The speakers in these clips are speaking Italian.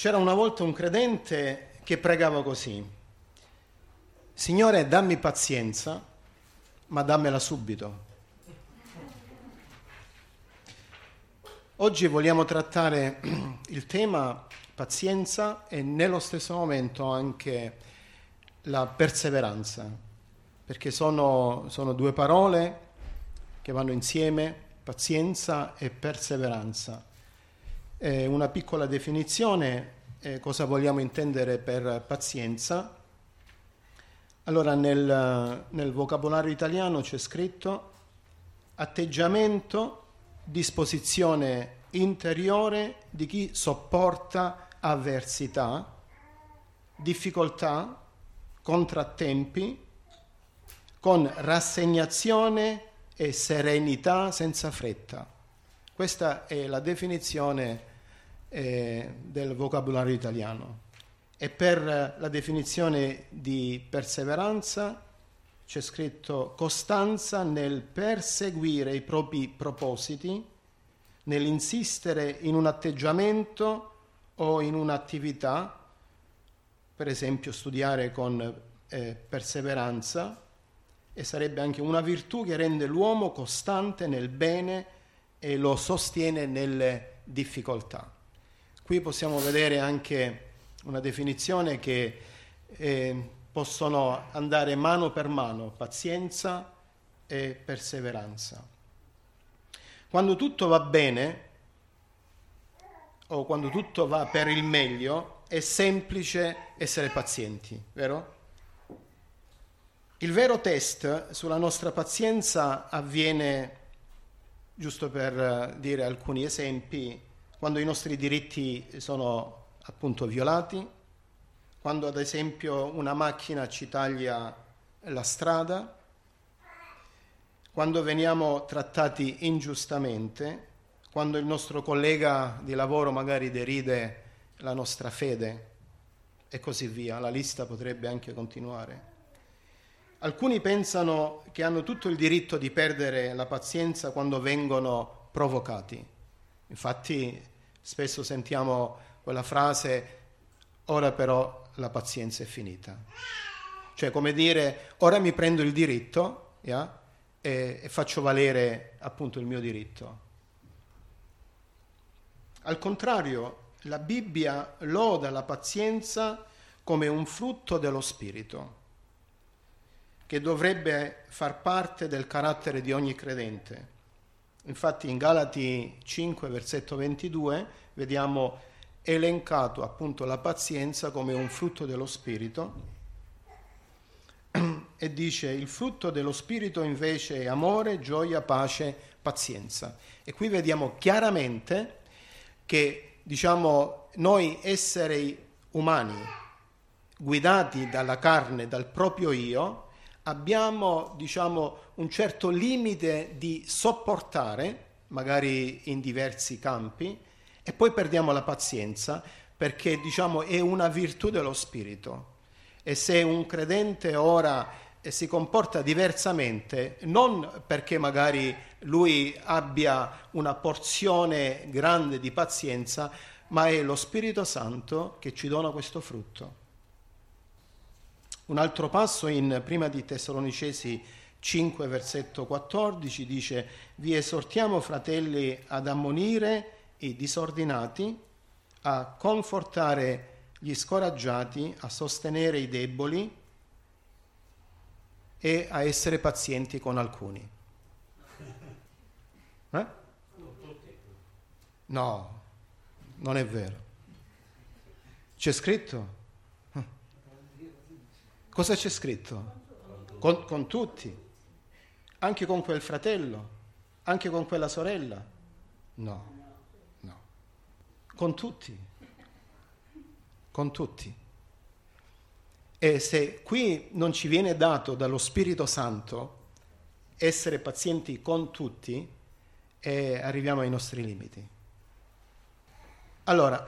C'era una volta un credente che pregava così: Signore, dammi pazienza, ma dammela subito. Oggi vogliamo trattare il tema pazienza e nello stesso momento anche la perseveranza, perché sono due parole che vanno insieme, pazienza e perseveranza. Una piccola definizione, cosa vogliamo intendere per pazienza? Allora nel vocabolario italiano c'è scritto atteggiamento, disposizione interiore di chi sopporta avversità, difficoltà, contrattempi, con rassegnazione e serenità senza fretta. Questa è la definizione del vocabolario italiano. E per la definizione di perseveranza c'è scritto costanza nel perseguire i propri propositi, nell'insistere in un atteggiamento o in un'attività, per esempio studiare con perseveranza, e sarebbe anche una virtù che rende l'uomo costante nel bene e lo sostiene nelle difficoltà. Qui possiamo vedere anche una definizione che possono andare mano per mano, pazienza e perseveranza. Quando tutto va bene o quando tutto va per il meglio è semplice essere pazienti, vero? Il vero test sulla nostra pazienza avviene, giusto per dire alcuni esempi, quando i nostri diritti sono appunto violati, quando ad esempio una macchina ci taglia la strada, quando veniamo trattati ingiustamente, quando il nostro collega di lavoro magari deride la nostra fede e così via. La lista potrebbe anche continuare. Alcuni pensano che hanno tutto il diritto di perdere la pazienza quando vengono provocati. Infatti spesso sentiamo quella frase: ora però la pazienza è finita. Cioè, come dire, ora mi prendo il diritto e faccio valere appunto il mio diritto. Al contrario, la Bibbia loda la pazienza come un frutto dello Spirito, che dovrebbe far parte del carattere di ogni credente. Infatti in Galati 5, versetto 22, vediamo elencato appunto la pazienza come un frutto dello Spirito e dice: il frutto dello Spirito invece è amore, gioia, pace, pazienza. E qui vediamo chiaramente che, noi esseri umani guidati dalla carne, dal proprio io, abbiamo, un certo limite di sopportare, magari in diversi campi, e poi perdiamo la pazienza perché, è una virtù dello Spirito. E se un credente ora si comporta diversamente, non perché magari lui abbia una porzione grande di pazienza, ma è lo Spirito Santo che ci dona questo frutto. Un altro passo in Prima di Tessalonicesi 5, versetto 14 dice: vi esortiamo, fratelli, ad ammonire i disordinati, a confortare gli scoraggiati, a sostenere i deboli e a essere pazienti con alcuni. No, non è vero. C'è scritto? Cosa c'è scritto? Con tutti, anche con quel fratello, anche con quella sorella? No, con tutti. E se qui non ci viene dato dallo Spirito Santo essere pazienti con tutti, arriviamo ai nostri limiti. Allora,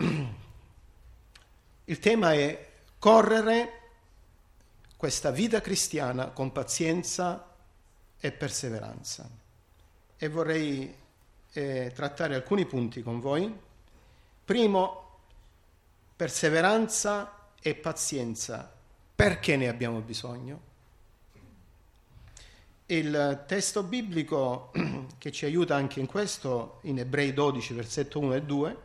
il tema è correre questa vita cristiana con pazienza e perseveranza. E vorrei trattare alcuni punti con voi. Primo, perseveranza e pazienza. Perché ne abbiamo bisogno? Il testo biblico che ci aiuta anche in questo, in Ebrei 12, versetto 1 e 2,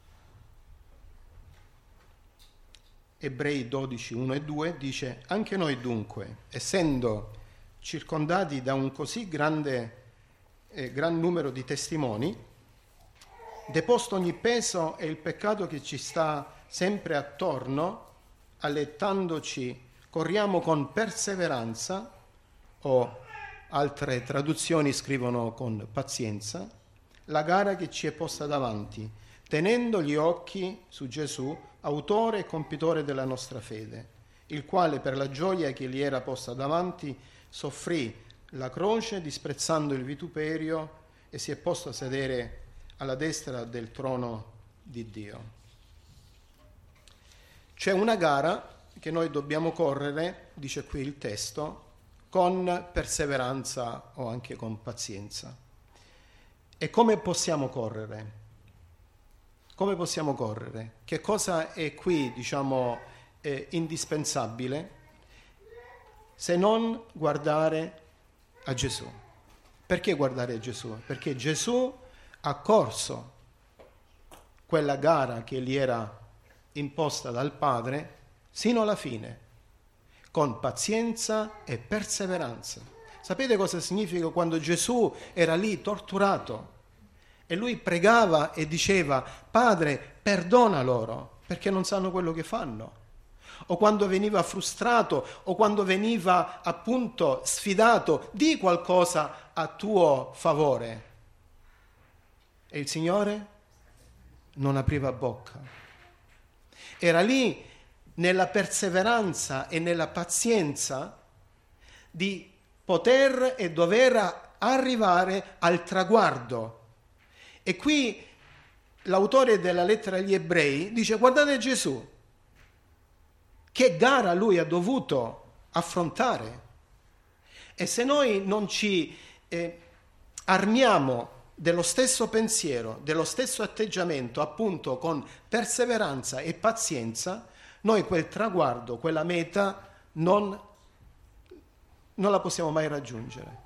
Ebrei 12, 1 e 2, dice: anche noi dunque, essendo circondati da un così gran numero di testimoni, deposto ogni peso e il peccato che ci sta sempre attorno, allettandoci, corriamo con perseveranza, o altre traduzioni scrivono con pazienza, la gara che ci è posta davanti, tenendo gli occhi su Gesù, autore e compitore della nostra fede, il quale per la gioia che gli era posta davanti soffrì la croce, disprezzando il vituperio, e si è posto a sedere alla destra del trono di Dio. C'è una gara che noi dobbiamo correre, dice qui il testo, con perseveranza o anche con pazienza. E come possiamo correre? Come possiamo correre? Che cosa è qui, indispensabile, se non guardare a Gesù? Perché guardare a Gesù? Perché Gesù ha corso quella gara che gli era imposta dal Padre sino alla fine, con pazienza e perseveranza. Sapete cosa significa quando Gesù era lì torturato e lui pregava e diceva: Padre, perdona loro perché non sanno quello che fanno? O quando veniva frustrato, o quando veniva appunto sfidato: di qualcosa a tuo favore. E il Signore non apriva bocca. Era lì nella perseveranza e nella pazienza di poter e dover arrivare al traguardo. E qui l'autore della lettera agli Ebrei dice: guardate Gesù, che gara lui ha dovuto affrontare. E se noi non ci armiamo dello stesso pensiero, dello stesso atteggiamento, appunto con perseveranza e pazienza, noi quel traguardo, quella meta, non la possiamo mai raggiungere.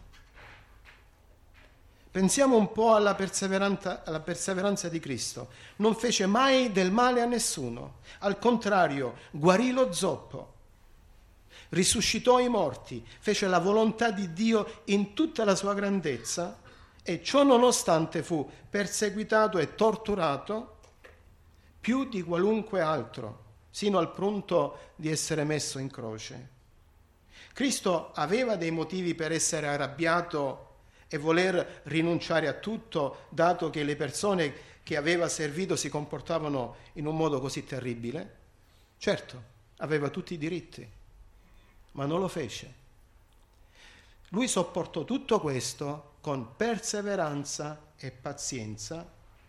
Pensiamo un po' alla perseveranza di Cristo. Non fece mai del male a nessuno. Al contrario, guarì lo zoppo, risuscitò i morti, fece la volontà di Dio in tutta la sua grandezza, e ciò nonostante fu perseguitato e torturato più di qualunque altro, sino al punto di essere messo in croce. Cristo aveva dei motivi per essere arrabbiato e voler rinunciare a tutto, dato che le persone che aveva servito si comportavano in un modo così terribile? Certo, aveva tutti i diritti, ma non lo fece. Lui sopportò tutto questo con perseveranza e pazienza.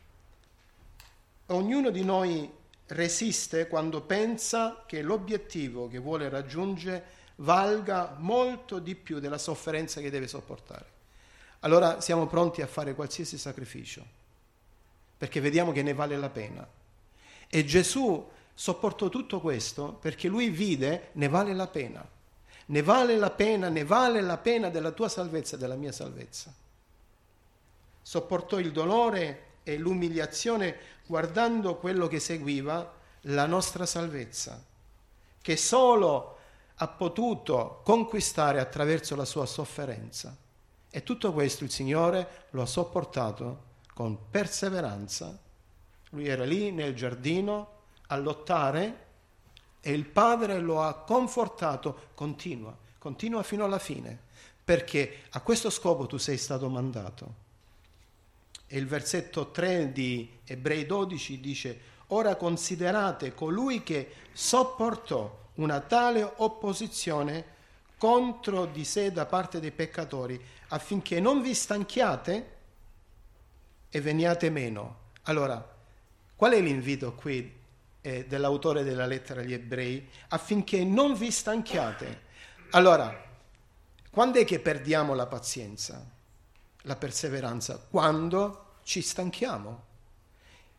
Ognuno di noi resiste quando pensa che l'obiettivo che vuole raggiungere valga molto di più della sofferenza che deve sopportare. Allora siamo pronti a fare qualsiasi sacrificio, perché vediamo che ne vale la pena. E Gesù sopportò tutto questo perché lui vide: ne vale la pena. Ne vale la pena della tua salvezza e della mia salvezza. Sopportò il dolore e l'umiliazione guardando quello che seguiva, la nostra salvezza, che solo ha potuto conquistare attraverso la sua sofferenza. E tutto questo il Signore lo ha sopportato con perseveranza. Lui era lì nel giardino a lottare e il Padre lo ha confortato. Continua fino alla fine, perché a questo scopo tu sei stato mandato. E il versetto 3 di Ebrei 12 dice: ora considerate colui che sopportò una tale opposizione contro di sé da parte dei peccatori, affinché non vi stanchiate e veniate meno. Allora, qual è l'invito qui dell'autore della lettera agli Ebrei? Affinché non vi stanchiate. Allora, quando è che perdiamo la pazienza, la perseveranza? Quando ci stanchiamo.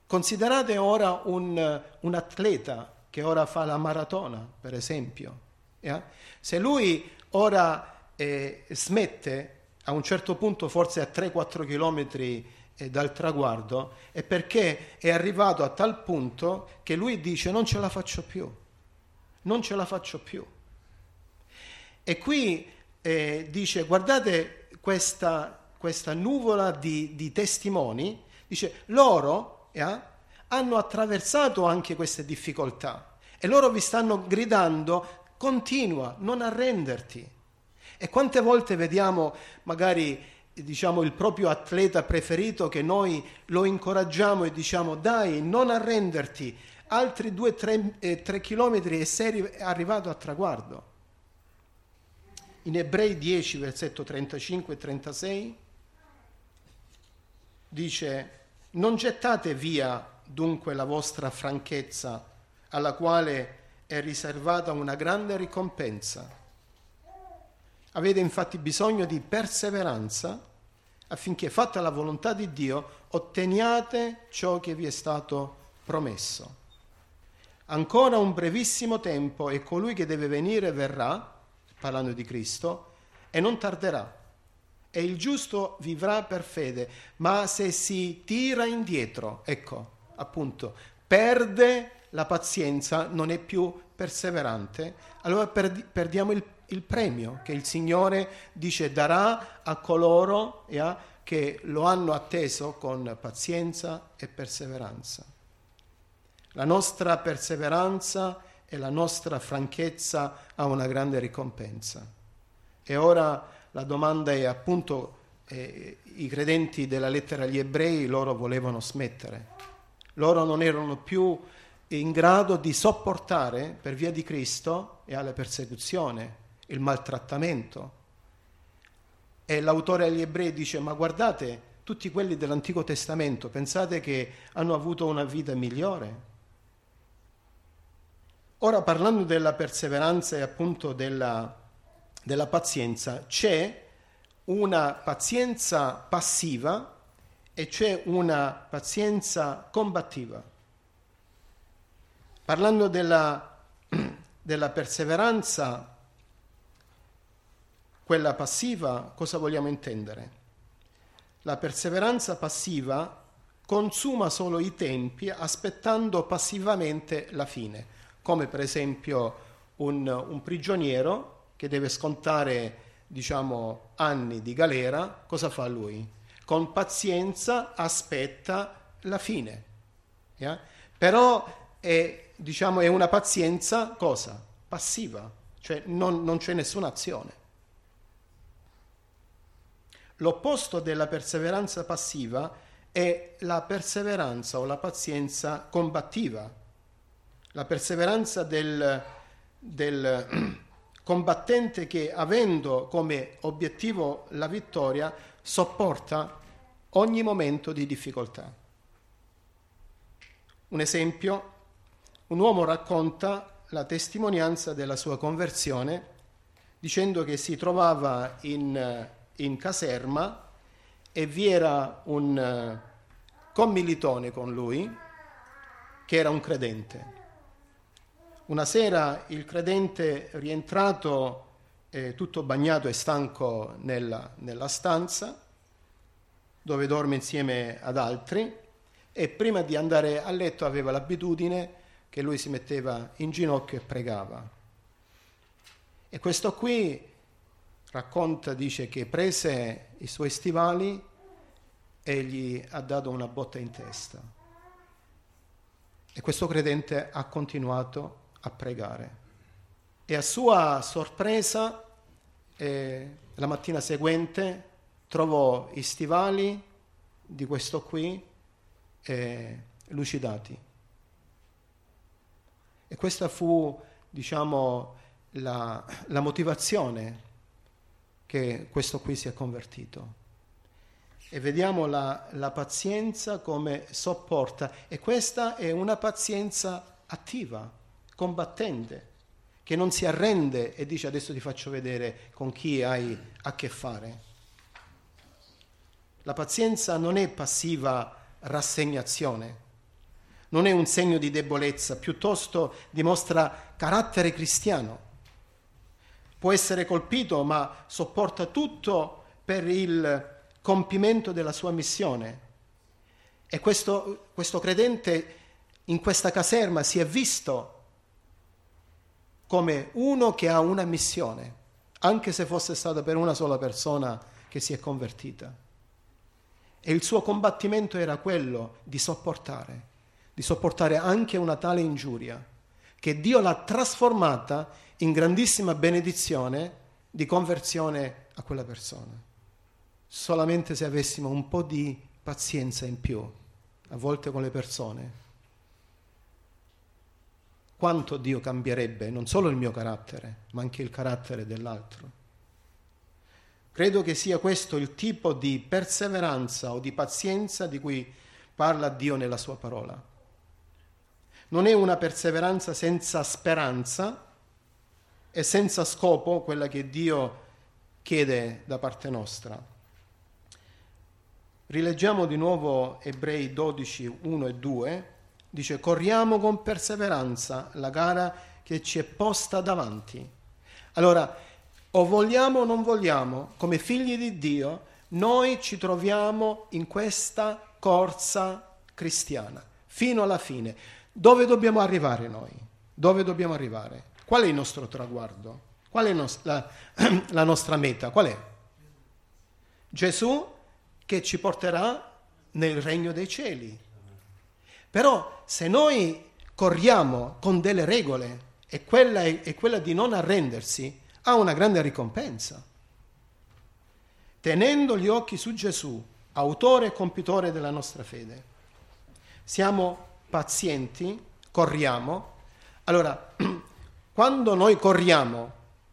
Considerate ora un atleta che ora fa la maratona, per esempio. Se lui ora smette a un certo punto, forse a 3-4 chilometri dal traguardo, è perché è arrivato a tal punto che lui dice non ce la faccio più, non ce la faccio più. E qui dice, guardate questa nuvola di testimoni, dice loro hanno attraversato anche queste difficoltà e loro vi stanno gridando continua, non arrenderti. E quante volte vediamo magari il proprio atleta preferito che noi lo incoraggiamo e diciamo dai, non arrenderti, altri 2-3 chilometri e sei arrivato a traguardo. In Ebrei 10, versetto 35 e 36 dice non gettate via dunque la vostra franchezza, alla quale è riservata una grande ricompensa. Avete infatti bisogno di perseveranza affinché, fatta la volontà di Dio, otteniate ciò che vi è stato promesso. Ancora un brevissimo tempo e colui che deve venire verrà, parlando di Cristo, e non tarderà. E il giusto vivrà per fede, ma se si tira indietro, ecco, appunto, perde la pazienza, non è più perseverante, allora perdiamo il premio che il Signore dice darà a coloro che lo hanno atteso con pazienza e perseveranza. La nostra perseveranza e la nostra franchezza ha una grande ricompensa. E ora la domanda è appunto, i credenti della lettera agli ebrei, loro volevano smettere. Loro non erano più in grado di sopportare per via di Cristo e alla persecuzione, il maltrattamento. E l'autore agli ebrei dice, ma guardate, tutti quelli dell'Antico Testamento, pensate che hanno avuto una vita migliore? Ora, parlando della perseveranza e appunto della pazienza, c'è una pazienza passiva e c'è una pazienza combattiva. Parlando della perseveranza, quella passiva, cosa vogliamo intendere? La perseveranza passiva consuma solo i tempi aspettando passivamente la fine, come per esempio un prigioniero che deve scontare, anni di galera, cosa fa lui? Con pazienza aspetta la fine. Però è una pazienza cosa? Passiva, cioè non c'è nessuna azione. L'opposto della perseveranza passiva è la perseveranza o la pazienza combattiva. La perseveranza del combattente che, avendo come obiettivo la vittoria, sopporta ogni momento di difficoltà. Un esempio, un uomo racconta la testimonianza della sua conversione dicendo che si trovava in caserma e vi era un commilitone con lui che era un credente. Una sera il credente, rientrato tutto bagnato e stanco nella stanza dove dorme insieme ad altri, e prima di andare a letto aveva l'abitudine che lui si metteva in ginocchio e pregava. E questo qui racconta, dice che prese i suoi stivali e gli ha dato una botta in testa. E questo credente ha continuato a pregare. E a sua sorpresa, la mattina seguente trovò i stivali di questo qui lucidati. E questa fu, la motivazione che questo qui si è convertito. E vediamo la pazienza come sopporta, e questa è una pazienza attiva, combattente, che non si arrende e dice adesso ti faccio vedere con chi hai a che fare. La pazienza non è passiva rassegnazione, non è un segno di debolezza, piuttosto dimostra carattere cristiano. Può essere colpito, ma sopporta tutto per il compimento della sua missione. E questo credente in questa caserma si è visto come uno che ha una missione, anche se fosse stata per una sola persona che si è convertita. E il suo combattimento era quello di sopportare anche una tale ingiuria, che Dio l'ha trasformata in grandissima benedizione di conversione a quella persona. Solamente se avessimo un po' di pazienza in più, a volte con le persone, quanto Dio cambierebbe non solo il mio carattere, ma anche il carattere dell'altro. Credo che sia questo il tipo di perseveranza o di pazienza di cui parla Dio nella sua parola. Non è una perseveranza senza speranza e senza scopo, quella che Dio chiede da parte nostra. Rileggiamo di nuovo Ebrei 12, 1 e 2. Dice: corriamo con perseveranza la gara che ci è posta davanti. Allora, o vogliamo o non vogliamo, come figli di Dio, noi ci troviamo in questa corsa cristiana, fino alla fine. Dove dobbiamo arrivare noi? Dove dobbiamo arrivare? Qual è il nostro traguardo? Qual è la nostra meta? Qual è? Gesù che ci porterà nel regno dei cieli. Però se noi corriamo con delle regole e quella è quella di non arrendersi, ha una grande ricompensa. Tenendo gli occhi su Gesù, autore e compitore della nostra fede, siamo pazienti, corriamo. Allora, quando noi corriamo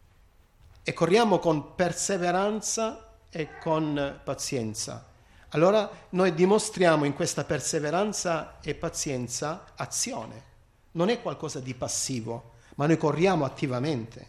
e corriamo con perseveranza e con pazienza, allora noi dimostriamo in questa perseveranza e pazienza azione. Non è qualcosa di passivo, ma noi corriamo attivamente.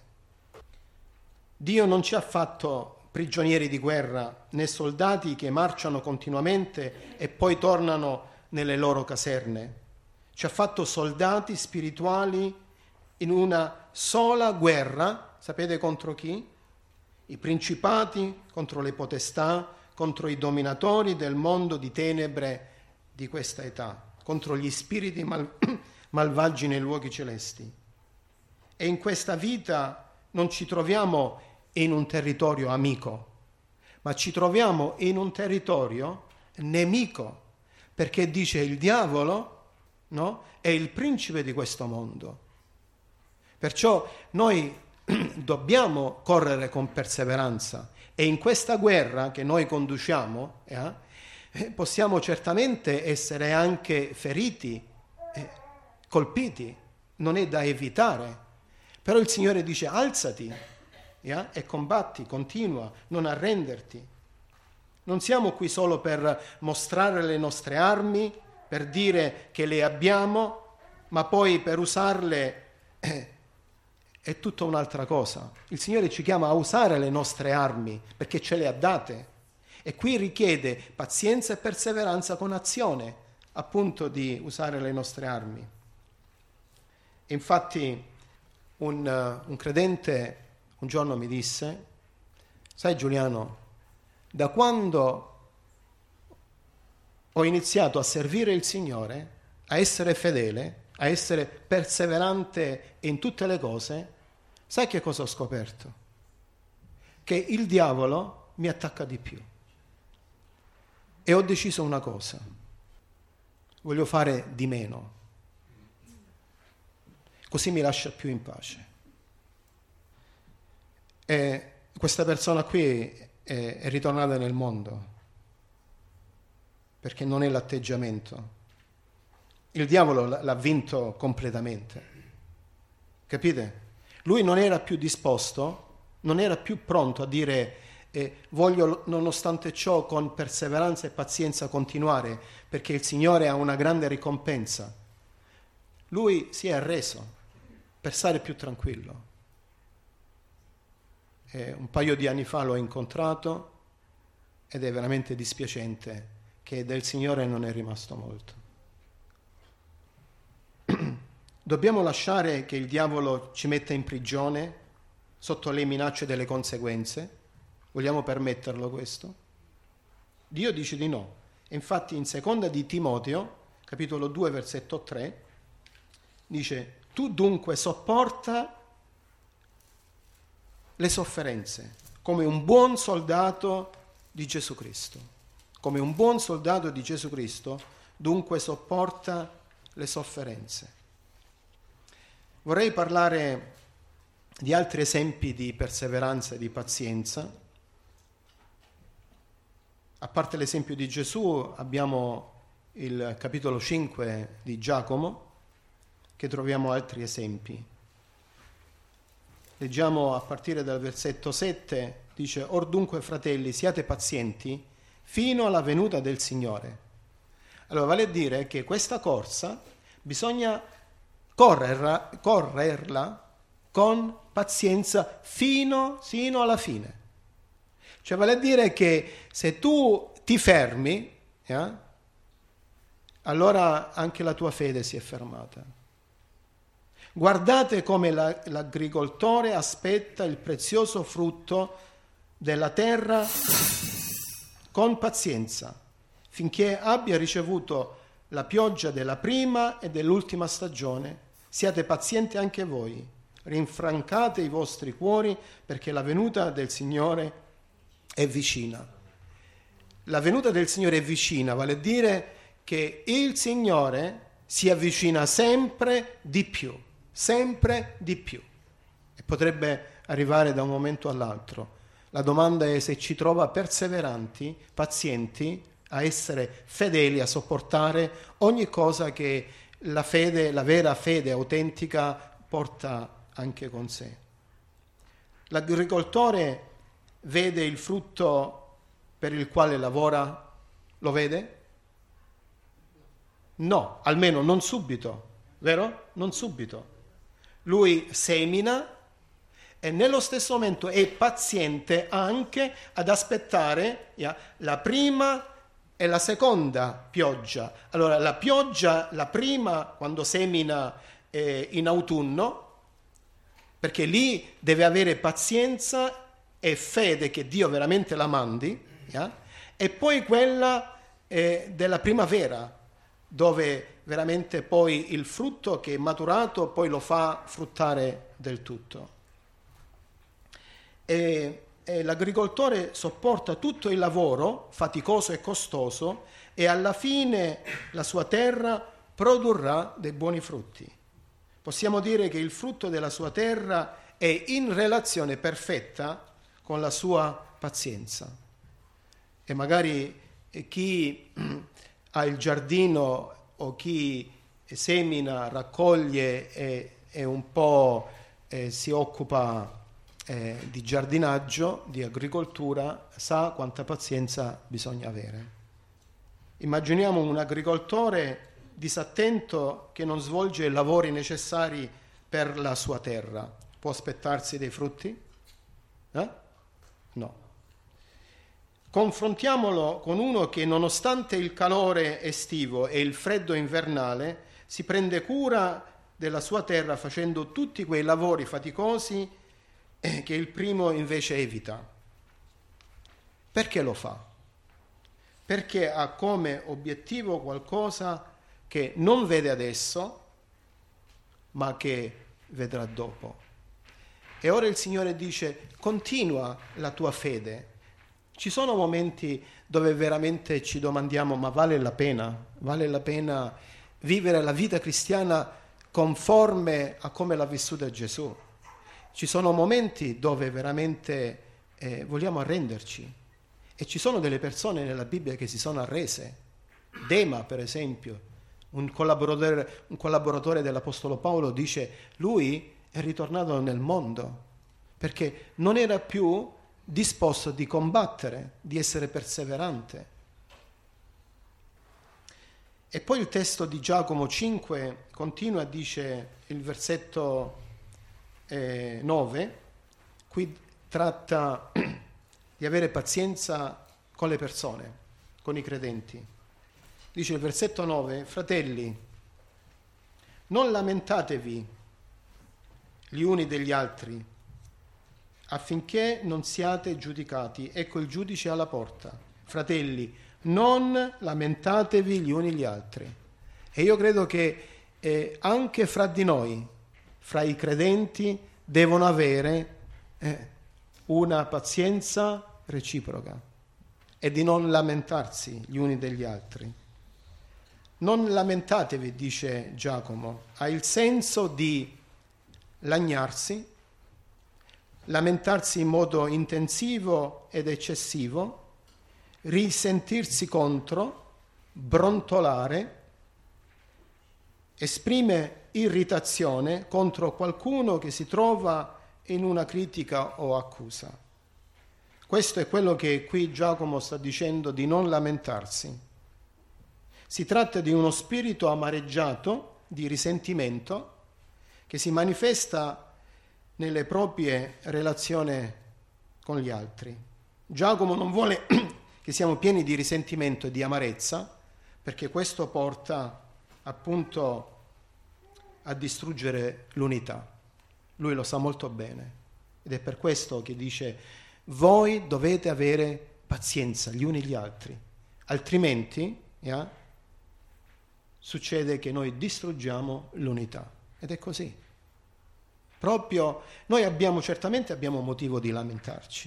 Dio non ci ha fatto prigionieri di guerra, né soldati che marciano continuamente e poi tornano nelle loro caserne. Ci ha fatto soldati spirituali in una sola guerra. Sapete contro chi? I principati, contro le potestà, contro i dominatori del mondo di tenebre di questa età, contro gli spiriti malvagi nei luoghi celesti. E in questa vita non ci troviamo in un territorio amico, ma ci troviamo in un territorio nemico, perché dice il diavolo, no? È il principe di questo mondo. Perciò noi dobbiamo correre con perseveranza e in questa guerra che noi conduciamo possiamo certamente essere anche feriti, colpiti, non è da evitare, però il Signore dice alzati e combatti, continua, non arrenderti. Non siamo qui solo per mostrare le nostre armi, per dire che le abbiamo, ma poi per usarle è tutta un'altra cosa. Il Signore ci chiama a usare le nostre armi perché ce le ha date e qui richiede pazienza e perseveranza con azione, appunto, di usare le nostre armi. Infatti un credente un giorno mi disse: sai Giuliano, da quando ho iniziato a servire il Signore, a essere fedele, a essere perseverante in tutte le cose, sai che cosa ho scoperto? Che il diavolo mi attacca di più. E ho deciso una cosa: voglio fare di meno, così mi lascia più in pace. E questa persona qui è ritornata nel mondo, perché non è l'atteggiamento. Il diavolo l'ha vinto completamente, capite? Lui non era più disposto, non era più pronto a dire voglio nonostante ciò con perseveranza e pazienza continuare, perché il Signore ha una grande ricompensa. Lui si è arreso per stare più tranquillo. Un paio di anni fa l'ho incontrato ed è veramente dispiacente che del Signore non è rimasto molto. Dobbiamo lasciare che il diavolo ci metta in prigione sotto le minacce delle conseguenze? Vogliamo permetterlo questo? Dio dice di no. Infatti in seconda di Timoteo, capitolo 2, versetto 3, dice: tu dunque sopporta le sofferenze come un buon soldato di Gesù Cristo. Come un buon soldato di Gesù Cristo, dunque sopporta le sofferenze. Vorrei parlare di altri esempi di perseveranza e di pazienza. A parte l'esempio di Gesù, abbiamo il capitolo 5 di Giacomo, che troviamo altri esempi. Leggiamo a partire dal versetto 7, dice: or dunque, fratelli, siate pazienti fino alla venuta del Signore. Allora, vale a dire che questa corsa bisogna correrla con pazienza fino alla fine. Cioè, vale a dire che se tu ti fermi, allora anche la tua fede si è fermata. Guardate come l'agricoltore aspetta il prezioso frutto della terra con pazienza, finché abbia ricevuto la pioggia della prima e dell'ultima stagione. Siate pazienti anche voi, rinfrancate i vostri cuori, perché la venuta del Signore è vicina. La venuta del Signore è vicina, vale a dire che il Signore si avvicina sempre di più. E potrebbe arrivare da un momento all'altro. La domanda è se ci trova perseveranti, pazienti, a essere fedeli, a sopportare ogni cosa che la vera fede autentica porta anche con sé. L'agricoltore vede il frutto per il quale lavora? Lo vede? No, almeno non subito, vero? Non subito. Lui semina e nello stesso momento è paziente anche ad aspettare la prima e la seconda pioggia. Allora, la pioggia, la prima, quando semina in autunno, perché lì deve avere pazienza e fede che Dio veramente la mandi, e poi quella della primavera, dove veramente poi il frutto che è maturato poi lo fa fruttare del tutto. E l'agricoltore sopporta tutto il lavoro faticoso e costoso e alla fine la sua terra produrrà dei buoni frutti. Possiamo dire che il frutto della sua terra è in relazione perfetta con la sua pazienza. E magari chi ha il giardino o chi semina, raccoglie e un po' si occupa di giardinaggio, di agricoltura, sa quanta pazienza bisogna avere. Immaginiamo un agricoltore disattento che non svolge i lavori necessari per la sua terra. Può aspettarsi dei frutti? No. Confrontiamolo con uno che, nonostante il calore estivo e il freddo invernale, si prende cura della sua terra facendo tutti quei lavori faticosi che il primo invece evita. Perché lo fa? Perché ha come obiettivo qualcosa che non vede adesso, ma che vedrà dopo. E ora il Signore dice: continua la tua fede. Ci sono momenti dove veramente ci domandiamo: ma vale la pena? Vale la pena vivere la vita cristiana conforme a come l'ha vissuta Gesù? Ci sono momenti dove veramente vogliamo arrenderci, e ci sono delle persone nella Bibbia che si sono arrese. Dema, per esempio, un collaboratore dell'Apostolo Paolo, dice: lui è ritornato nel mondo perché non era più disposto di combattere, di essere perseverante. E poi il testo di Giacomo 5 continua, dice il versetto 9, qui tratta di avere pazienza con le persone, con i credenti. Dice il versetto 9: fratelli, non lamentatevi gli uni degli altri, affinché non siate giudicati. Ecco il giudice alla porta. Fratelli, non lamentatevi gli uni gli altri. E io credo che anche fra di noi, fra i credenti, devono avere una pazienza reciproca e di non lamentarsi gli uni degli altri. Non lamentatevi, dice Giacomo, ha il senso di lagnarsi, lamentarsi in modo intensivo ed eccessivo, risentirsi contro, brontolare, esprime irritazione contro qualcuno che si trova in una critica o accusa. Questo è quello che qui Giacomo sta dicendo di non lamentarsi. Si tratta di uno spirito amareggiato, di risentimento, che si manifesta nelle proprie relazioni con gli altri. Giacomo non vuole che siamo pieni di risentimento e di amarezza, perché questo porta appunto a distruggere l'unità. Lui lo sa molto bene ed è per questo che dice: voi dovete avere pazienza gli uni gli altri, altrimenti succede che noi distruggiamo l'unità. Ed è così. Proprio noi certamente abbiamo motivo di lamentarci,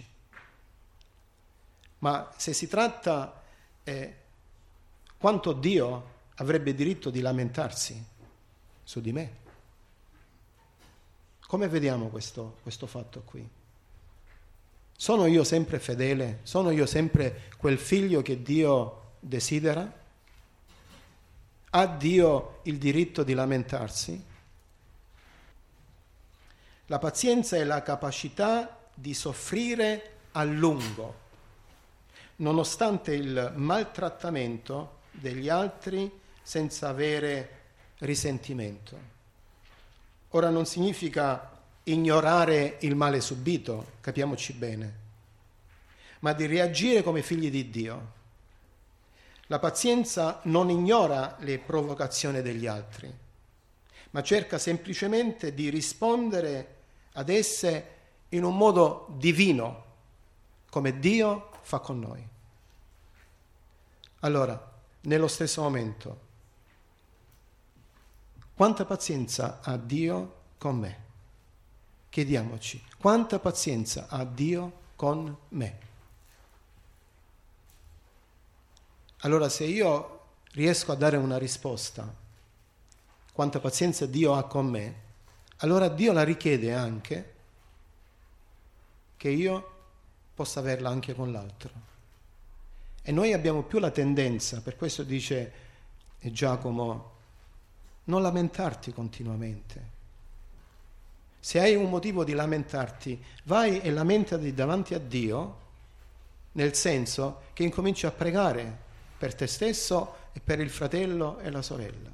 ma se si tratta quanto Dio avrebbe diritto di lamentarsi su di me? Come vediamo questo fatto qui? Sono io sempre fedele? Sono io sempre quel figlio che Dio desidera? Ha Dio il diritto di lamentarsi? La pazienza è la capacità di soffrire a lungo, nonostante il maltrattamento degli altri, senza avere risentimento. Ora non significa ignorare il male subito, capiamoci bene, ma di reagire come figli di Dio. La pazienza non ignora le provocazioni degli altri, ma cerca semplicemente di rispondere ad esse in un modo divino, come Dio fa con noi. Allora, nello stesso momento, quanta pazienza ha Dio con me? Chiediamoci, quanta pazienza ha Dio con me? Allora, se io riesco a dare una risposta, quanta pazienza Dio ha con me, allora Dio la richiede anche che io possa averla anche con l'altro. E noi abbiamo più la tendenza, per questo dice Giacomo, non lamentarti continuamente. Se hai un motivo di lamentarti, vai e lamentati davanti a Dio, nel senso che incominci a pregare per te stesso e per il fratello e la sorella.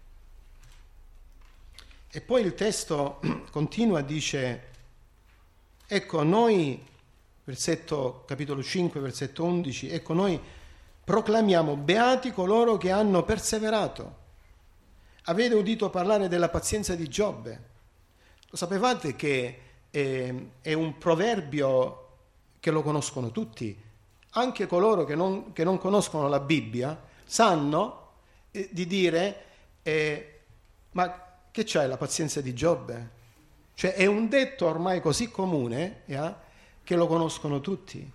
E poi il testo continua, dice, ecco noi, capitolo 5, versetto 11, ecco noi proclamiamo beati coloro che hanno perseverato. Avete udito parlare della pazienza di Giobbe? Lo sapevate che è un proverbio che lo conoscono tutti? Anche coloro che non conoscono la Bibbia sanno di dire ma che c'è la pazienza di Giobbe? Cioè è un detto ormai così comune che lo conoscono tutti.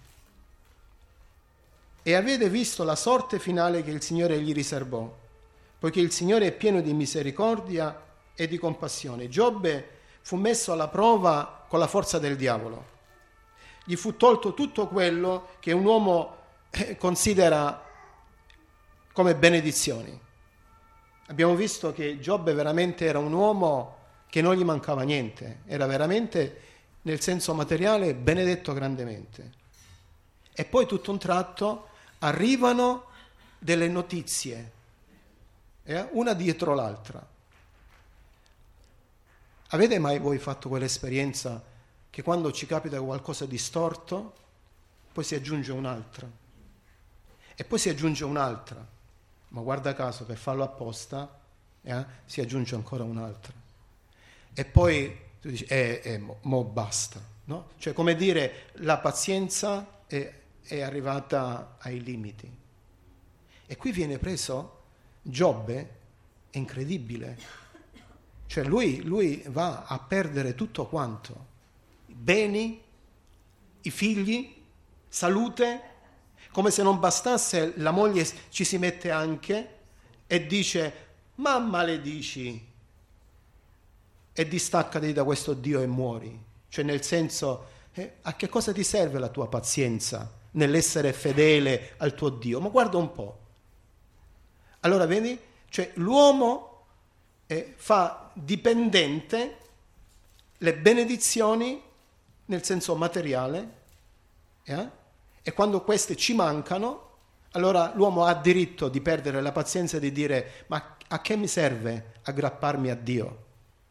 E avete visto la sorte finale che il Signore gli riservò, poiché il Signore è pieno di misericordia e di compassione. Giobbe fu messo alla prova con la forza del diavolo. Gli fu tolto tutto quello che un uomo considera come benedizioni. Abbiamo visto che Giobbe veramente era un uomo che non gli mancava niente, era veramente nel senso materiale benedetto grandemente. E poi tutto un tratto arrivano delle notizie, una dietro l'altra. Avete mai voi fatto quell'esperienza che quando ci capita qualcosa di storto, poi si aggiunge un'altra, e poi si aggiunge un'altra, ma guarda caso per farlo apposta si aggiunge ancora un'altra. E poi tu dici, mo basta, no? Cioè, come dire, la pazienza è arrivata ai limiti. E qui viene preso Giobbe, è incredibile. Cioè, lui va a perdere tutto quanto. Beni, i figli, salute. Come se non bastasse, la moglie ci si mette anche e dice, ma maledici e distaccati da questo Dio e muori. Cioè, nel senso, a che cosa ti serve la tua pazienza nell'essere fedele al tuo Dio? Ma guarda un po'. Allora, vedi? Cioè, l'uomo fa dipendente le benedizioni nel senso materiale, e quando queste ci mancano, allora l'uomo ha diritto di perdere la pazienza e di dire, ma a che mi serve aggrapparmi a Dio?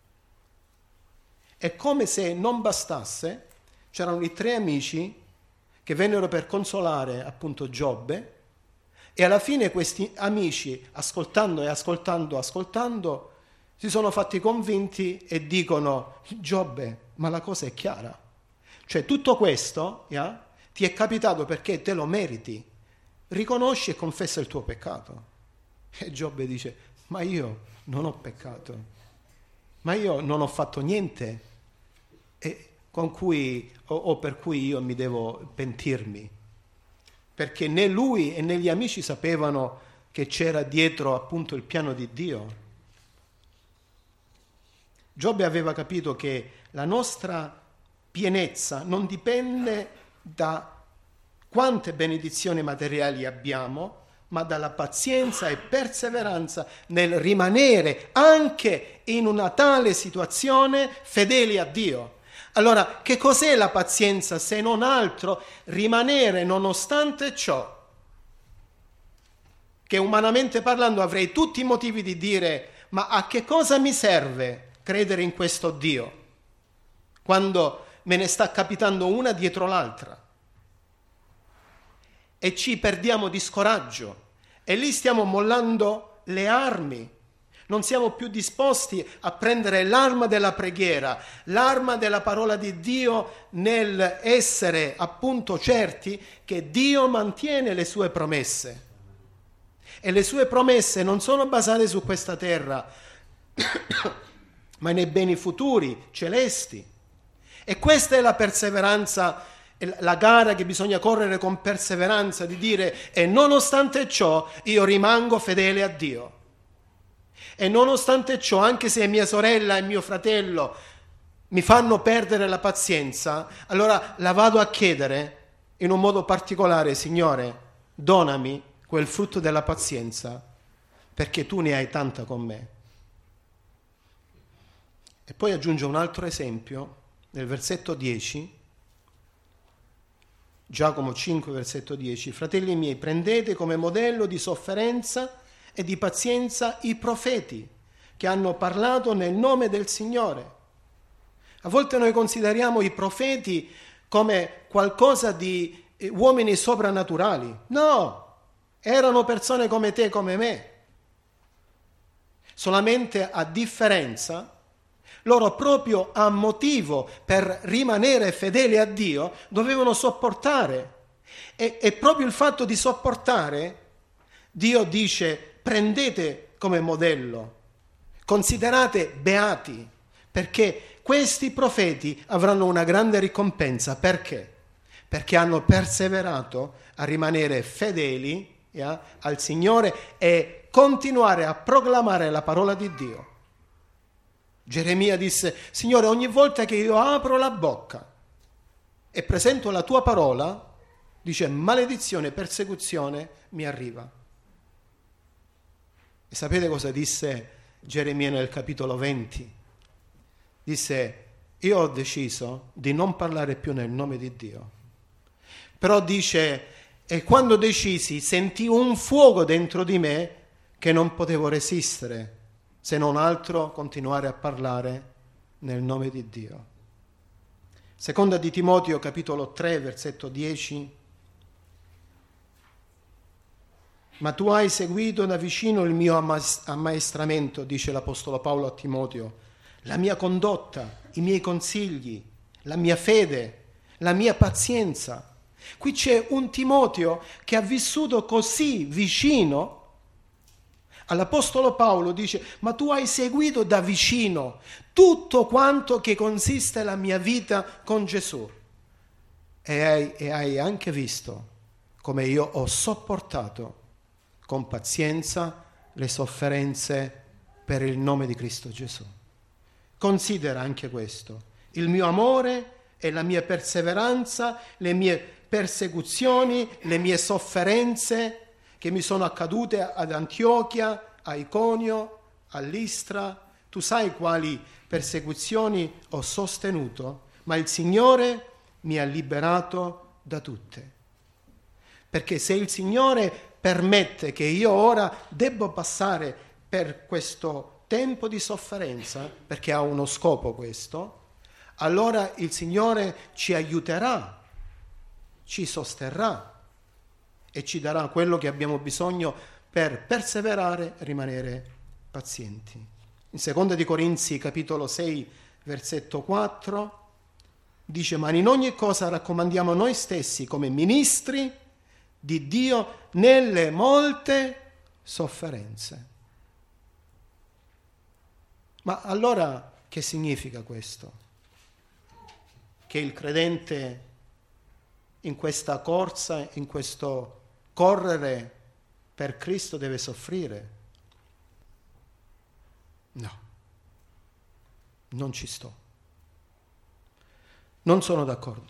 È come se non bastasse, c'erano i 3 amici che vennero per consolare appunto Giobbe, e alla fine questi amici, ascoltando e ascoltando, si sono fatti convinti e dicono, Giobbe, ma la cosa è chiara. Cioè, tutto questo ti è capitato perché te lo meriti. Riconosci e confessa il tuo peccato. E Giobbe dice, ma io non ho peccato, ma io non ho fatto niente con cui o per cui io mi devo pentirmi. Perché né lui e né gli amici sapevano che c'era dietro appunto il piano di Dio. Giobbe aveva capito che la nostra pienezza non dipende da quante benedizioni materiali abbiamo, ma dalla pazienza e perseveranza nel rimanere anche in una tale situazione fedeli a Dio. Allora, che cos'è la pazienza se non altro rimanere nonostante ciò? Che umanamente parlando avrei tutti i motivi di dire, ma a che cosa mi serve credere in questo Dio quando me ne sta capitando una dietro l'altra? E ci perdiamo di scoraggio e lì stiamo mollando le armi. Non siamo più disposti a prendere l'arma della preghiera, l'arma della parola di Dio nel essere appunto certi che Dio mantiene le sue promesse. E le sue promesse non sono basate su questa terra, ma nei beni futuri, celesti. E questa è la perseveranza, la gara che bisogna correre con perseveranza, di dire, e nonostante ciò io rimango fedele a Dio. E nonostante ciò, anche se mia sorella e mio fratello mi fanno perdere la pazienza, allora la vado a chiedere in un modo particolare, Signore, donami quel frutto della pazienza, perché tu ne hai tanta con me. E poi aggiunge un altro esempio, nel versetto 10, Giacomo 5, versetto 10, fratelli miei, prendete come modello di sofferenza e di pazienza i profeti che hanno parlato nel nome del Signore. A volte noi consideriamo i profeti come qualcosa di uomini soprannaturali. No, erano persone come te e come me. Solamente a differenza, loro proprio a motivo per rimanere fedeli a Dio dovevano sopportare. E proprio il fatto di sopportare, Dio dice, prendete come modello, considerate beati, perché questi profeti avranno una grande ricompensa. Perché? Perché hanno perseverato a rimanere fedeli al Signore e continuare a proclamare la parola di Dio. Geremia disse, Signore, ogni volta che io apro la bocca e presento la tua parola, dice, maledizione e persecuzione mi arriva. E sapete cosa disse Geremia nel capitolo 20? Disse, io ho deciso di non parlare più nel nome di Dio. Però dice, e quando decisi sentii un fuoco dentro di me che non potevo resistere, se non altro continuare a parlare nel nome di Dio. Seconda di Timoteo capitolo 3 versetto 10. Ma tu hai seguito da vicino il mio ammaestramento, dice l'Apostolo Paolo a Timoteo, la mia condotta, i miei consigli, la mia fede, la mia pazienza. Qui c'è un Timoteo che ha vissuto così vicino all'Apostolo Paolo, dice, ma tu hai seguito da vicino tutto quanto che consiste la mia vita con Gesù e hai anche visto come io ho sopportato con pazienza le sofferenze per il nome di Cristo Gesù. Considera anche questo, il mio amore e la mia perseveranza, le mie persecuzioni, le mie sofferenze che mi sono accadute ad Antiochia, a Iconio, a Listra. Tu sai quali persecuzioni ho sostenuto, ma il Signore mi ha liberato da tutte. Perché se il Signore permette che io ora debba passare per questo tempo di sofferenza, perché ha uno scopo questo, allora il Signore ci aiuterà, ci sosterrà e ci darà quello che abbiamo bisogno per perseverare e rimanere pazienti. In 2 Corinzi capitolo 6 versetto 4 dice: ma in ogni cosa raccomandiamo noi stessi come ministri di Dio nelle molte sofferenze. Ma allora che significa questo? Che il credente in questa corsa, in questo correre per Cristo deve soffrire? No, non ci sto. Non sono d'accordo.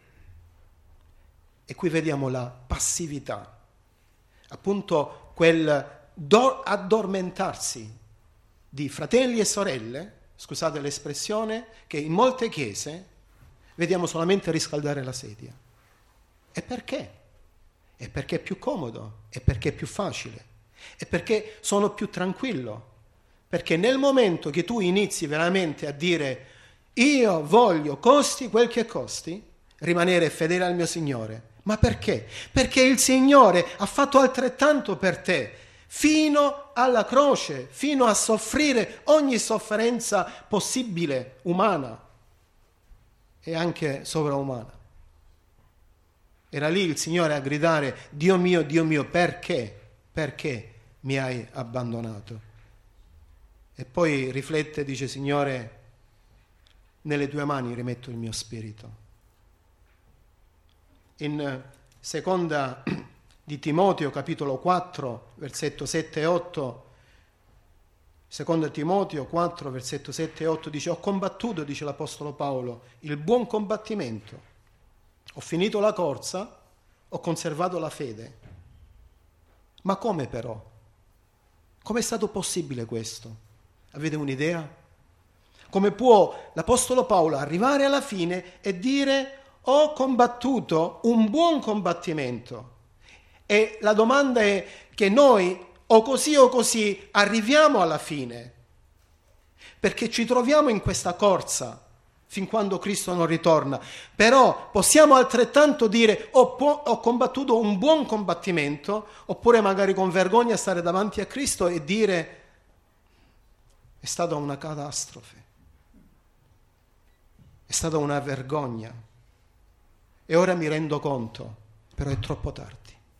E qui vediamo la passività, appunto quel addormentarsi di fratelli e sorelle, scusate l'espressione, che in molte chiese vediamo solamente riscaldare la sedia. E perché? È perché è più comodo, è perché è più facile, è perché sono più tranquillo. Perché nel momento che tu inizi veramente a dire io voglio, costi quel che costi, rimanere fedele al mio Signore. Ma perché? Perché il Signore ha fatto altrettanto per te, fino alla croce, fino a soffrire ogni sofferenza possibile, umana e anche sovraumana. Era lì il Signore a gridare: Dio mio, perché? Perché mi hai abbandonato? E poi riflette e dice: Signore, nelle tue mani rimetto il mio spirito. In seconda di Timoteo, capitolo 4, versetto 7 e 8, seconda Timoteo 4, versetto 7 e 8, dice: ho combattuto, dice l'Apostolo Paolo, il buon combattimento. Ho finito la corsa, ho conservato la fede. Ma come però? Come è stato possibile questo? Avete un'idea? Come può l'Apostolo Paolo arrivare alla fine e dire: ho combattuto un buon combattimento? E la domanda è che noi o così arriviamo alla fine, perché ci troviamo in questa corsa fin quando Cristo non ritorna. Però possiamo altrettanto dire ho combattuto un buon combattimento, oppure magari con vergogna stare davanti a Cristo e dire è stata una catastrofe, è stata una vergogna e ora mi rendo conto, però è troppo tardi.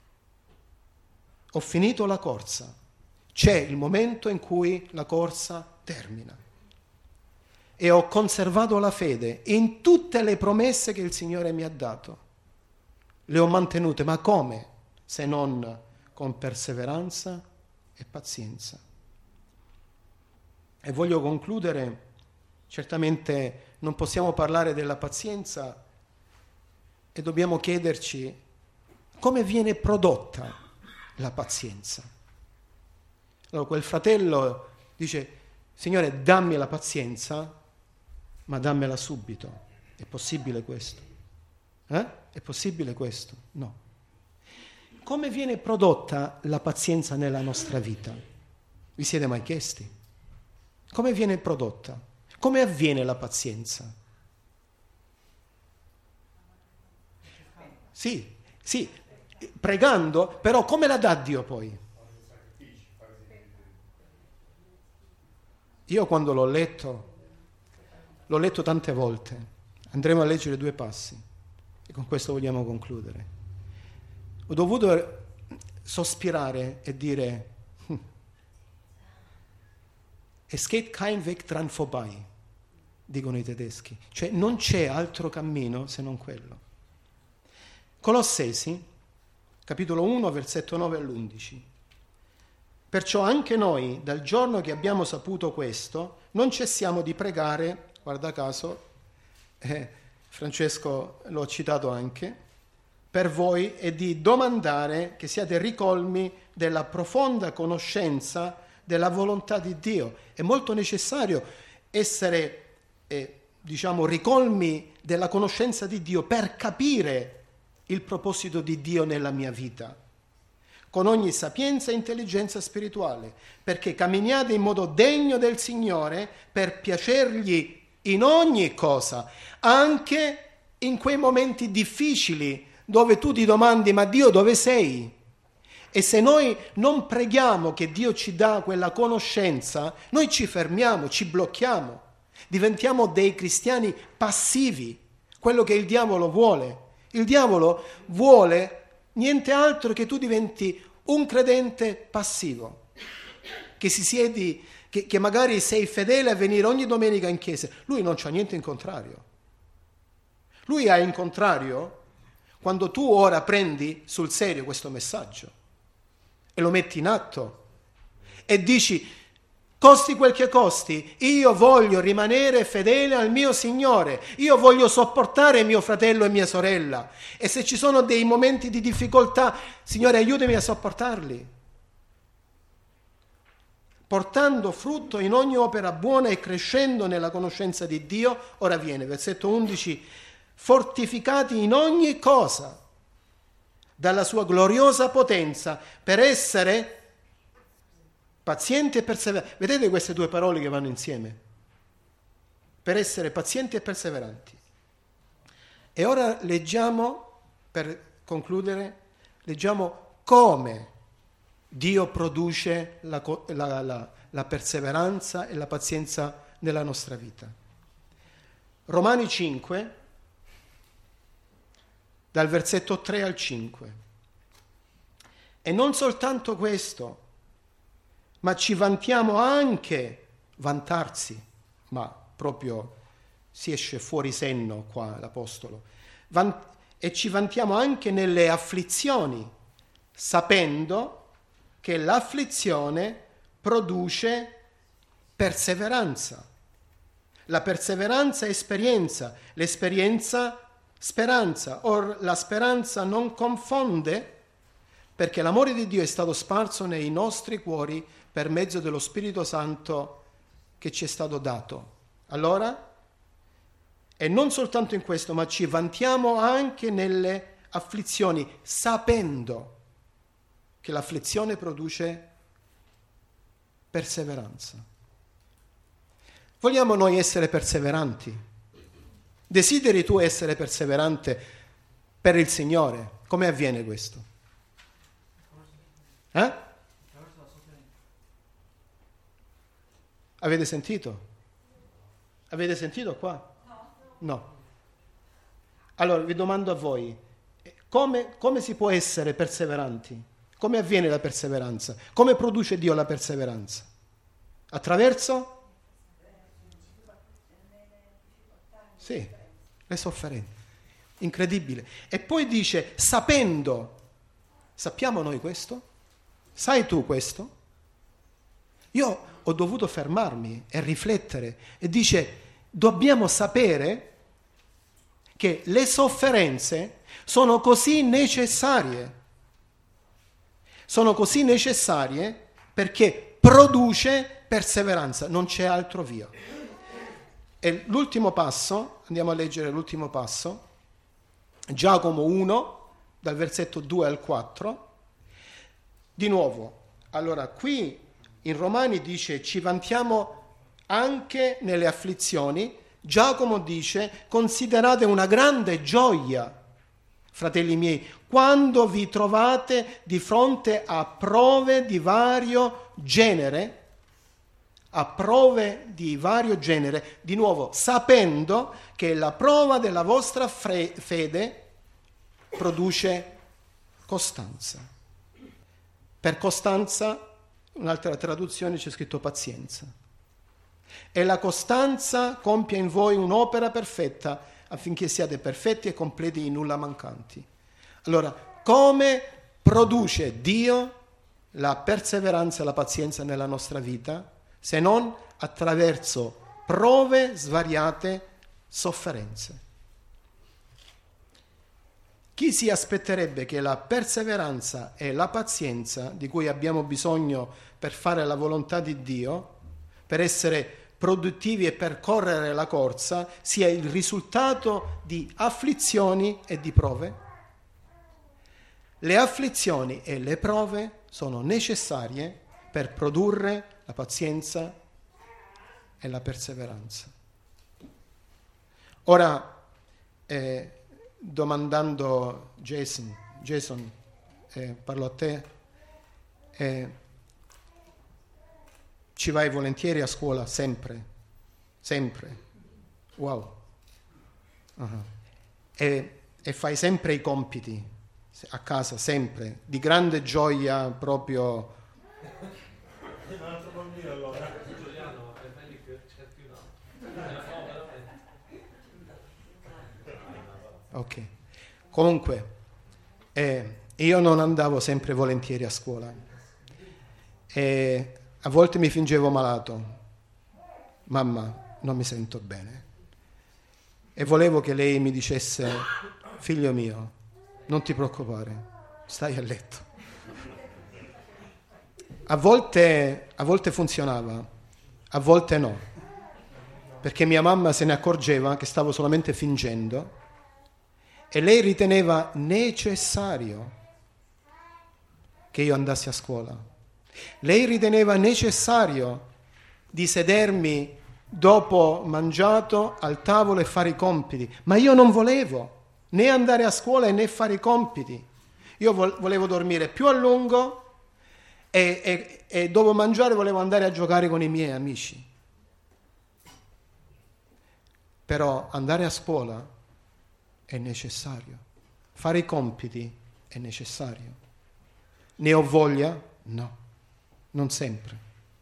Ho finito la corsa, c'è il momento in cui la corsa termina. E ho conservato la fede in tutte le promesse che il Signore mi ha dato. Le ho mantenute, ma come? Se non con perseveranza e pazienza. E voglio concludere, certamente non possiamo parlare della pazienza e dobbiamo chiederci come viene prodotta la pazienza. Allora quel fratello dice: Signore, dammi la pazienza, ma dammela subito. È possibile questo? È possibile questo? No. Come viene prodotta la pazienza nella nostra vita? Vi siete mai chiesti? Come viene prodotta? Come avviene la pazienza? Sì, pregando, però come la dà Dio poi? Io quando l'ho letto tante volte. Andremo a leggere 2 passi e con questo vogliamo concludere. Ho dovuto sospirare e dire Es geht kein Weg dran vorbei, dicono i tedeschi. Cioè non c'è altro cammino se non quello. Colossesi, capitolo 1, versetto 9 all'11. Perciò anche noi, dal giorno che abbiamo saputo questo, non cessiamo di pregare, guarda caso, Francesco l'ho citato anche, per voi e di domandare che siate ricolmi della profonda conoscenza della volontà di Dio. È molto necessario essere, ricolmi della conoscenza di Dio per capire il proposito di Dio nella mia vita, con ogni sapienza e intelligenza spirituale, perché camminiate in modo degno del Signore per piacergli in ogni cosa, anche in quei momenti difficili dove tu ti domandi ma Dio dove sei? E se noi non preghiamo che Dio ci dà quella conoscenza, noi ci fermiamo, ci blocchiamo, diventiamo dei cristiani passivi, quello che il diavolo vuole. Il diavolo vuole niente altro che tu diventi un credente passivo, che si siedi, che magari sei fedele a venire ogni domenica in chiesa. Lui non c'ha niente in contrario. Lui ha in contrario quando tu ora prendi sul serio questo messaggio e lo metti in atto e dici, costi quel che costi, io voglio rimanere fedele al mio Signore, io voglio sopportare mio fratello e mia sorella, e se ci sono dei momenti di difficoltà, Signore, aiutami a sopportarli, portando frutto in ogni opera buona e crescendo nella conoscenza di Dio. Ora viene, versetto 11, fortificati in ogni cosa dalla sua gloriosa potenza per essere pazienti e perseveranti. Vedete queste 2 parole che vanno insieme? Per essere pazienti e perseveranti. E ora leggiamo, per concludere, leggiamo come Dio produce la perseveranza e la pazienza nella nostra vita. Romani 5, dal versetto 3 al 5. E non soltanto questo, ma ci vantiamo anche, vantarsi, ma proprio si esce fuori senno qua l'Apostolo, e ci vantiamo anche nelle afflizioni, sapendo che l'afflizione produce perseveranza, la perseveranza esperienza, l'esperienza speranza. Or la speranza non confonde, perché l'amore di Dio è stato sparso nei nostri cuori per mezzo dello Spirito Santo che ci è stato dato. Allora, e non soltanto in questo, ma ci vantiamo anche nelle afflizioni, sapendo che l'afflizione produce perseveranza. Vogliamo noi essere perseveranti? Desideri tu essere perseverante per il Signore? Come avviene questo? Avete sentito? Avete sentito qua? No. Allora vi domando a voi, come si può essere perseveranti? Come avviene la perseveranza? Come produce Dio la perseveranza? Attraverso? Sì, le sofferenze. Incredibile. E poi dice, sapendo. Sappiamo noi questo? Sai tu questo? Io ho dovuto fermarmi e riflettere e dice, dobbiamo sapere che le sofferenze sono così necessarie. Sono così necessarie perché produce perseveranza, non c'è altro via. E l'ultimo passo, andiamo a leggere l'ultimo passo, Giacomo 1, dal versetto 2 al 4. Di nuovo, allora qui in Romani dice ci vantiamo anche nelle afflizioni, Giacomo dice considerate una grande gioia fratelli miei, quando vi trovate di fronte a prove di vario genere, di nuovo, sapendo che la prova della vostra fede produce costanza. Per costanza, un'altra traduzione c'è scritto pazienza. E la costanza compie in voi un'opera perfetta affinché siate perfetti e completi in nulla mancanti. Allora, come produce Dio la perseveranza e la pazienza nella nostra vita, se non attraverso prove svariate, sofferenze? Chi si aspetterebbe che la perseveranza e la pazienza di cui abbiamo bisogno per fare la volontà di Dio, per essere produttivi e percorrere la corsa, sia il risultato di afflizioni e di prove? Le afflizioni e le prove sono necessarie per produrre la pazienza e la perseveranza. Ora, domandando Jason, parlo a te, ci vai volentieri a scuola? Sempre? Wow. Uh-huh. E fai sempre i compiti a casa, sempre, di grande gioia proprio. Un altro bambino allora. Ok. Comunque, io non andavo sempre volentieri a scuola. A volte mi fingevo malato. Mamma, non mi sento bene. E volevo che lei mi dicesse: figlio mio, non ti preoccupare, stai a letto. A volte funzionava, a volte no, perché mia mamma se ne accorgeva che stavo solamente fingendo e lei riteneva necessario che io andassi a scuola. Lei riteneva necessario di sedermi dopo mangiato al tavolo e fare i compiti, ma io non volevo né andare a scuola né fare i compiti. Io volevo dormire più a lungo e dopo mangiare volevo andare a giocare con i miei amici. Però andare a scuola è necessario, fare i compiti è necessario. Ne ho voglia? No, non sempre.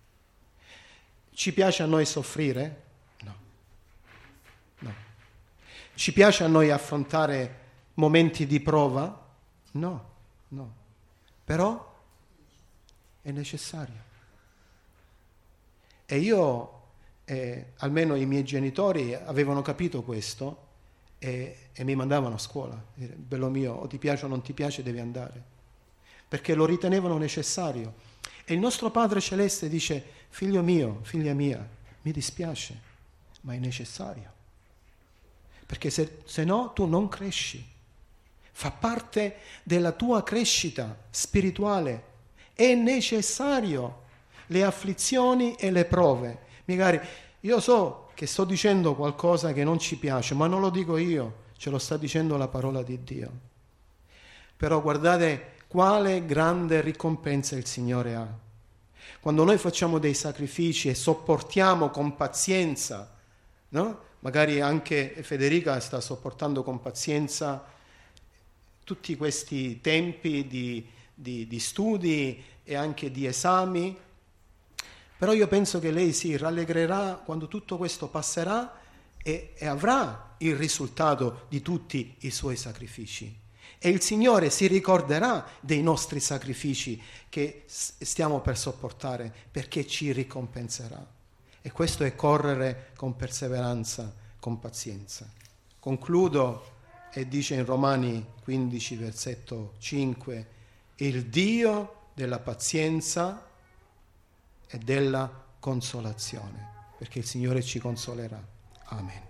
Ci piace a noi soffrire? No. Ci piace a noi affrontare momenti di prova? No. Però è necessario. E io, almeno i miei genitori avevano capito questo e mi mandavano a scuola. Bello mio, o ti piace o non ti piace, devi andare. Perché lo ritenevano necessario. E il nostro Padre Celeste dice: figlio mio, figlia mia, mi dispiace, ma è necessario. Perché se no tu non cresci. Fa parte della tua crescita spirituale. È necessario le afflizioni e le prove. Magari io so che sto dicendo qualcosa che non ci piace, ma non lo dico io, ce lo sta dicendo la parola di Dio. Però guardate quale grande ricompensa il Signore ha. Quando noi facciamo dei sacrifici e sopportiamo con pazienza, no? Magari anche Federica sta sopportando con pazienza tutti questi tempi di studi e anche di esami, però io penso che lei si rallegrerà quando tutto questo passerà e avrà il risultato di tutti i suoi sacrifici. E il Signore si ricorderà dei nostri sacrifici che stiamo per sopportare, perché ci ricompenserà. E questo è correre con perseveranza, con pazienza. Concludo e dice in Romani 15, versetto 5, il Dio della pazienza e della consolazione, perché il Signore ci consolerà. Amen.